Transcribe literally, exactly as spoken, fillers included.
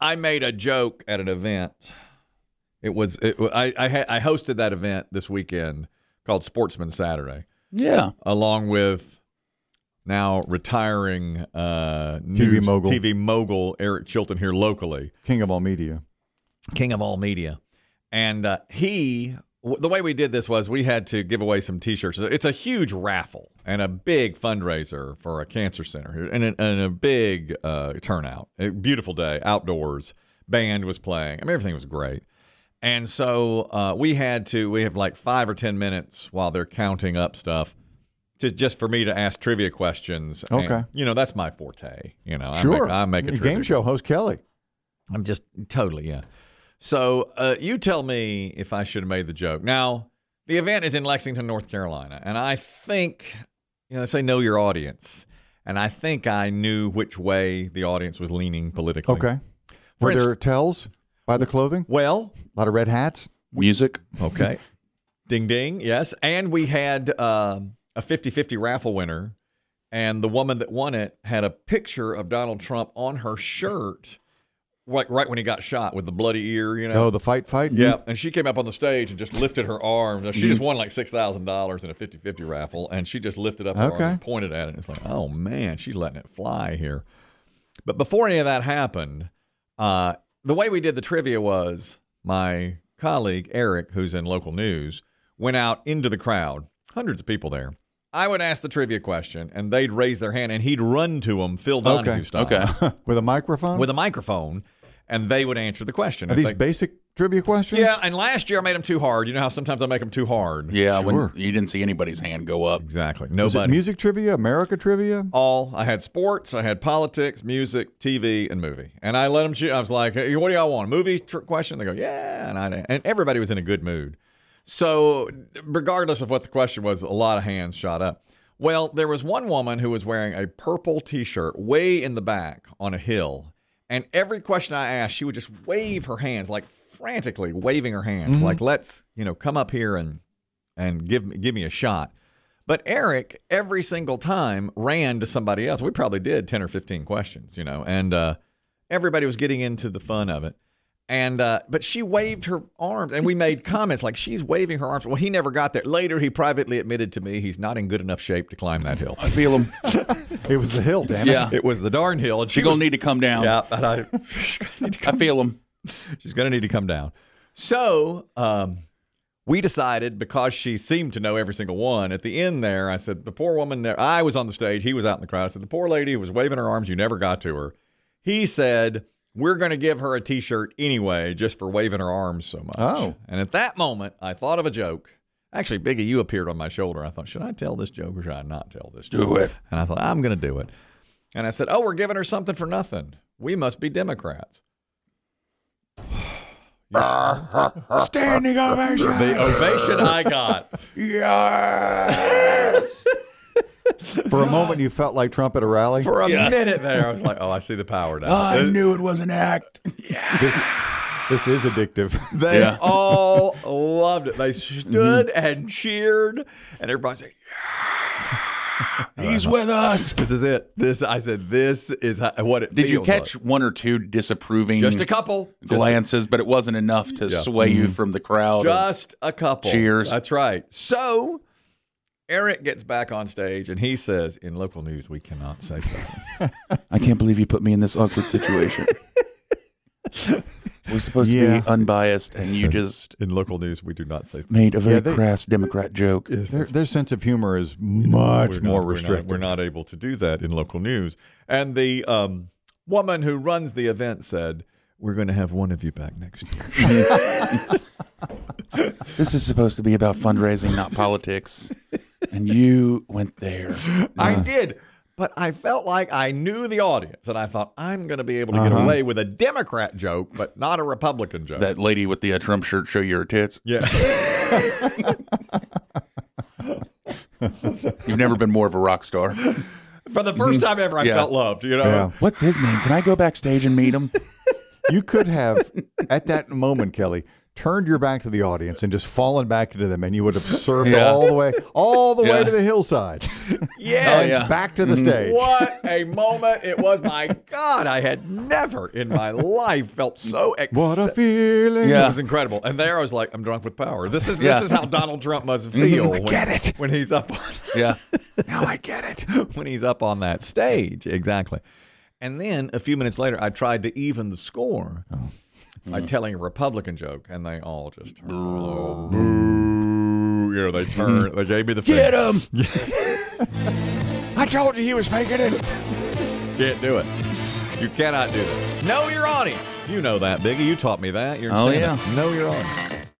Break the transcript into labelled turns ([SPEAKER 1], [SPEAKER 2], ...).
[SPEAKER 1] I made a joke at an event. It was it, I I, ha- I hosted that event this weekend called Sportsman Saturday.
[SPEAKER 2] Yeah,
[SPEAKER 1] along with now retiring uh,
[SPEAKER 3] T V
[SPEAKER 1] news,
[SPEAKER 3] mogul.
[SPEAKER 1] T V mogul Eric Chilton here locally,
[SPEAKER 3] King of all media,
[SPEAKER 1] King of all media, and uh, he. The way we did this was we had to give away some T-shirts. It's a huge raffle and a big fundraiser for a cancer center and a, and a big uh, turnout. A beautiful day, outdoors. Band was playing. I mean, everything was great. And so uh, we had to, we have like five or ten minutes while they're counting up stuff to, just for me to ask trivia questions.
[SPEAKER 3] Okay.
[SPEAKER 1] And, you know, that's my forte. You know,
[SPEAKER 3] sure.
[SPEAKER 1] I make, I make a
[SPEAKER 3] Game
[SPEAKER 1] trivia.
[SPEAKER 3] show host Kelly.
[SPEAKER 1] I'm just totally, yeah. So uh, you tell me if I should have made the joke. Now, the event is in Lexington, North Carolina, and I think, you know, they say know your audience, and I think I knew which way the audience was leaning politically.
[SPEAKER 3] Okay.
[SPEAKER 1] For
[SPEAKER 3] Were
[SPEAKER 1] instance-
[SPEAKER 3] there tells by the clothing?
[SPEAKER 1] Well,
[SPEAKER 3] A lot of red hats?
[SPEAKER 2] music.
[SPEAKER 1] okay. Ding, ding, yes. And we had um, a fifty-fifty raffle winner, and the woman that won it had a picture of Donald Trump on her shirt, like right when he got shot with the bloody ear, you know.
[SPEAKER 3] Oh, the fight fight?
[SPEAKER 1] Yeah, and she came up on the stage and just lifted her arm. She just won like six thousand dollars in a fifty-fifty raffle, and she just lifted up her
[SPEAKER 3] Okay.
[SPEAKER 1] arm and pointed at it. And it's like, oh, man, she's letting it fly here. But before any of that happened, uh, the way we did the trivia was my colleague, Eric, who's in local news, went out into the crowd, hundreds of people there. I would ask the trivia question, and they'd raise their hand, and he'd run to them, Phil Donahue
[SPEAKER 3] Okay.
[SPEAKER 1] style,
[SPEAKER 2] Okay.
[SPEAKER 3] With a microphone?
[SPEAKER 1] with a microphone, and they would answer the question.
[SPEAKER 3] Are
[SPEAKER 1] If
[SPEAKER 3] these
[SPEAKER 1] they-
[SPEAKER 3] basic trivia questions?
[SPEAKER 1] Yeah, and last year I made them too hard. You know how sometimes I make them too hard?
[SPEAKER 2] Yeah,
[SPEAKER 3] Sure.
[SPEAKER 2] when you didn't see anybody's hand go up.
[SPEAKER 1] Exactly.
[SPEAKER 3] Was it
[SPEAKER 1] Nobody.
[SPEAKER 3] music trivia, America trivia?
[SPEAKER 1] All. I had sports, I had politics, music, T V, and movie. And I let them choose. I was like, hey, what do y'all want? A movie tr- question? They go, yeah. And, I, and everybody was in a good mood. So regardless of what the question was, a lot of hands shot up. Well, there was one woman who was wearing a purple T-shirt way in the back on a hill. And every question I asked, she would just wave her hands, like frantically waving her hands,
[SPEAKER 3] Mm-hmm.
[SPEAKER 1] like, let's, you know, come up here and and give me, give me a shot. But Eric, every single time, ran to somebody else. We probably did ten or fifteen questions, you know, and uh, everybody was getting into the fun of it. And uh, but she waved her arms, and we made comments like she's waving her arms. Well, he never got there. Later, he privately admitted to me he's not in good enough shape to climb that hill.
[SPEAKER 2] I feel them.
[SPEAKER 3] It was the hill, damn it.
[SPEAKER 2] Yeah.
[SPEAKER 1] It was the darn hill, and she
[SPEAKER 2] She's going
[SPEAKER 1] was-
[SPEAKER 2] to need to come down.
[SPEAKER 1] Yeah, and I, she's gonna need to
[SPEAKER 2] I
[SPEAKER 1] come-
[SPEAKER 2] feel them.
[SPEAKER 1] she's going to need to come down. So um, we decided, because she seemed to know every single one, at the end there, I said, the poor woman there, I was on the stage, he was out in the crowd. I said, the poor lady who was waving her arms, you never got to her. He said, we're going to give her a T-shirt anyway, just for waving her arms so much.
[SPEAKER 3] Oh.
[SPEAKER 1] And at that moment, I thought of a joke. Actually, Biggie, you appeared on my shoulder. I thought, should I tell this joke or should I not tell this joke?
[SPEAKER 2] Do it.
[SPEAKER 1] And I thought, I'm going to do it. And I said, oh, we're giving her something for nothing. We must be Democrats.
[SPEAKER 2] Standing ovation.
[SPEAKER 1] The ovation I got.
[SPEAKER 2] Yes.
[SPEAKER 3] For a moment, you felt like Trump at a rally.
[SPEAKER 1] For a minute there, I was like, oh, I see the power now.
[SPEAKER 2] I knew it was an act.
[SPEAKER 3] This, this is addictive.
[SPEAKER 1] They
[SPEAKER 2] Yeah.
[SPEAKER 1] all loved it. They stood and cheered, and everybody said,
[SPEAKER 2] He's with us.
[SPEAKER 1] this is it. This I said, this is how, what it
[SPEAKER 2] Did you
[SPEAKER 1] feels
[SPEAKER 2] catch
[SPEAKER 1] like.
[SPEAKER 2] one or two disapproving
[SPEAKER 1] Just a couple. Just a-
[SPEAKER 2] glances, but it wasn't enough to
[SPEAKER 1] Yeah.
[SPEAKER 2] sway you from the crowd? of-
[SPEAKER 1] Just a couple.
[SPEAKER 2] Cheers.
[SPEAKER 1] That's right. So Eric gets back on stage, and he says, in local news, we cannot say something.
[SPEAKER 2] I can't believe you put me in this awkward situation. We're supposed
[SPEAKER 3] Yeah.
[SPEAKER 2] to be unbiased, and you just
[SPEAKER 1] In local news, we do not say
[SPEAKER 2] made a very
[SPEAKER 3] Yeah, they-
[SPEAKER 2] crass Democrat joke.
[SPEAKER 3] Their, their sense of humor is much
[SPEAKER 1] We're
[SPEAKER 3] more
[SPEAKER 1] not- we're not-
[SPEAKER 3] restricted.
[SPEAKER 1] We're not, able to do that in local news. And the um, woman who runs the event said, we're going to have one of you back next year.
[SPEAKER 2] This is supposed to be about fundraising, not politics. And you went there.
[SPEAKER 1] I did. But I felt like I knew the audience, and I thought, I'm going to be able to get
[SPEAKER 3] Uh-huh.
[SPEAKER 1] away with a Democrat joke, but not a Republican joke.
[SPEAKER 2] That lady with the uh, Trump shirt, show your tits.
[SPEAKER 1] yeah.
[SPEAKER 2] You've never been more of a rock star.
[SPEAKER 1] For the first time ever, I
[SPEAKER 2] Yeah.
[SPEAKER 1] felt loved, you know?
[SPEAKER 3] Yeah.
[SPEAKER 2] What's his name? Can I go backstage and meet him?
[SPEAKER 3] You could have, at that moment, Kelly, turned your back to the audience and just fallen back into them, and you would have surfed
[SPEAKER 2] Yeah.
[SPEAKER 3] all the way, all the way
[SPEAKER 2] Yeah.
[SPEAKER 3] to the hillside.
[SPEAKER 1] Yeah.
[SPEAKER 2] Oh, yeah.
[SPEAKER 3] Back to the stage.
[SPEAKER 1] What a moment it was. My God, I had never in my life felt so excited.
[SPEAKER 3] What a feeling.
[SPEAKER 2] Yeah.
[SPEAKER 1] It was incredible. And there I was like, I'm drunk with power. This is
[SPEAKER 2] Yeah.
[SPEAKER 1] this is how Donald Trump must feel.
[SPEAKER 2] I
[SPEAKER 1] when,
[SPEAKER 2] get it.
[SPEAKER 1] When he's up on,
[SPEAKER 2] Yeah. Now I get it.
[SPEAKER 1] when he's up on that stage. Exactly. And then a few minutes later, I tried to even the score by telling a Republican joke, and they all just turned. Oh, boo. You know, they turned. They gave me the
[SPEAKER 2] Get
[SPEAKER 1] finger.
[SPEAKER 2] him! I told you he was faking it.
[SPEAKER 1] Can't do it. You cannot do that. Know your audience. You know that, Biggie. You taught me that. You're in
[SPEAKER 2] Oh,
[SPEAKER 1] Santa.
[SPEAKER 2] yeah.
[SPEAKER 1] Know your audience.